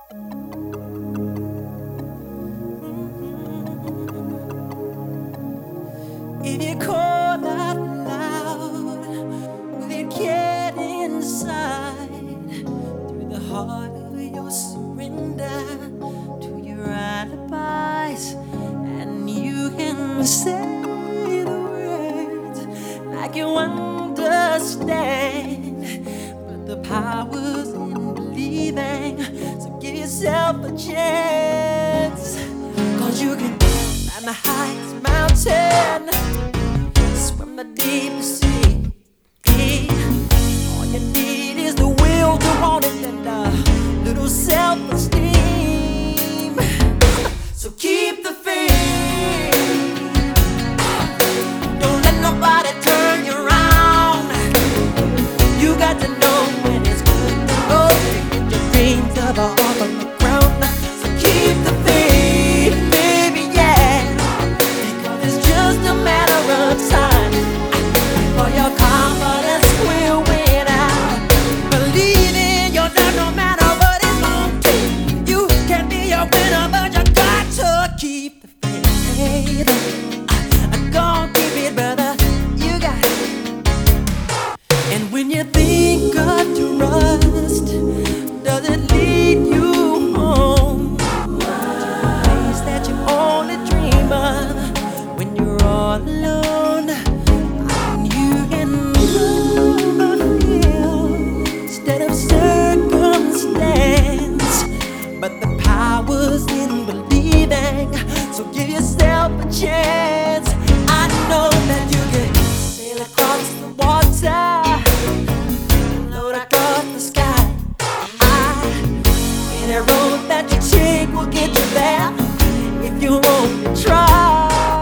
If you call out loud, will it get inside through the heart of your surrender to your alibis? And you can say the words like you understand, but the power's in believing. So give yourself a chance, 'cause you can climb the highest mountain, swim the deepest sea. All you need is the will to want it and a little self-esteem. So keep the faith. Don't let nobody turn you around. You got to know when it's good to go. Get your dreams up off of the ground. So keep the faith, baby, yeah. Because it's just a matter of time before your confidence will win out. Believe in yourself no matter what it's gonna take. You can be a winner, but you got to keep the faith. Go keep it, brother. You got it. And when you think of trust, does it lead you home? Place that you only dream of when you're all alone. And you can feel instead of circumstance, but the power's in believing. So give yourself a chance. I know that you can sail across the water, float across the sky. Any road that you take will get you there if you won't try.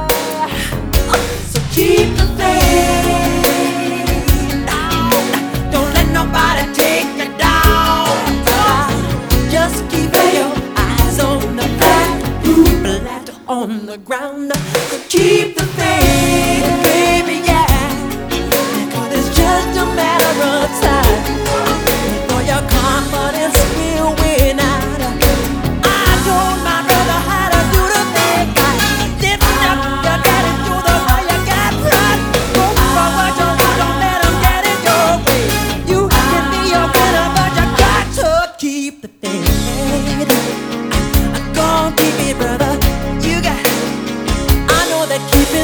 So keep the faith. Don't let nobody take you down. Just keep your eyes on the back, flat on the ground. So keep the faith, baby, yeah. Because it's just a matter of time before your confidence will win out. I told my brother how to do the thing right. Lifting up your daddy to the way you got pride. Go for what you want, don't let them get in your way. You can be a winner, but you got to keep the faith. I'm gonna keep it, brother. You got it. I know that keep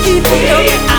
keep looking.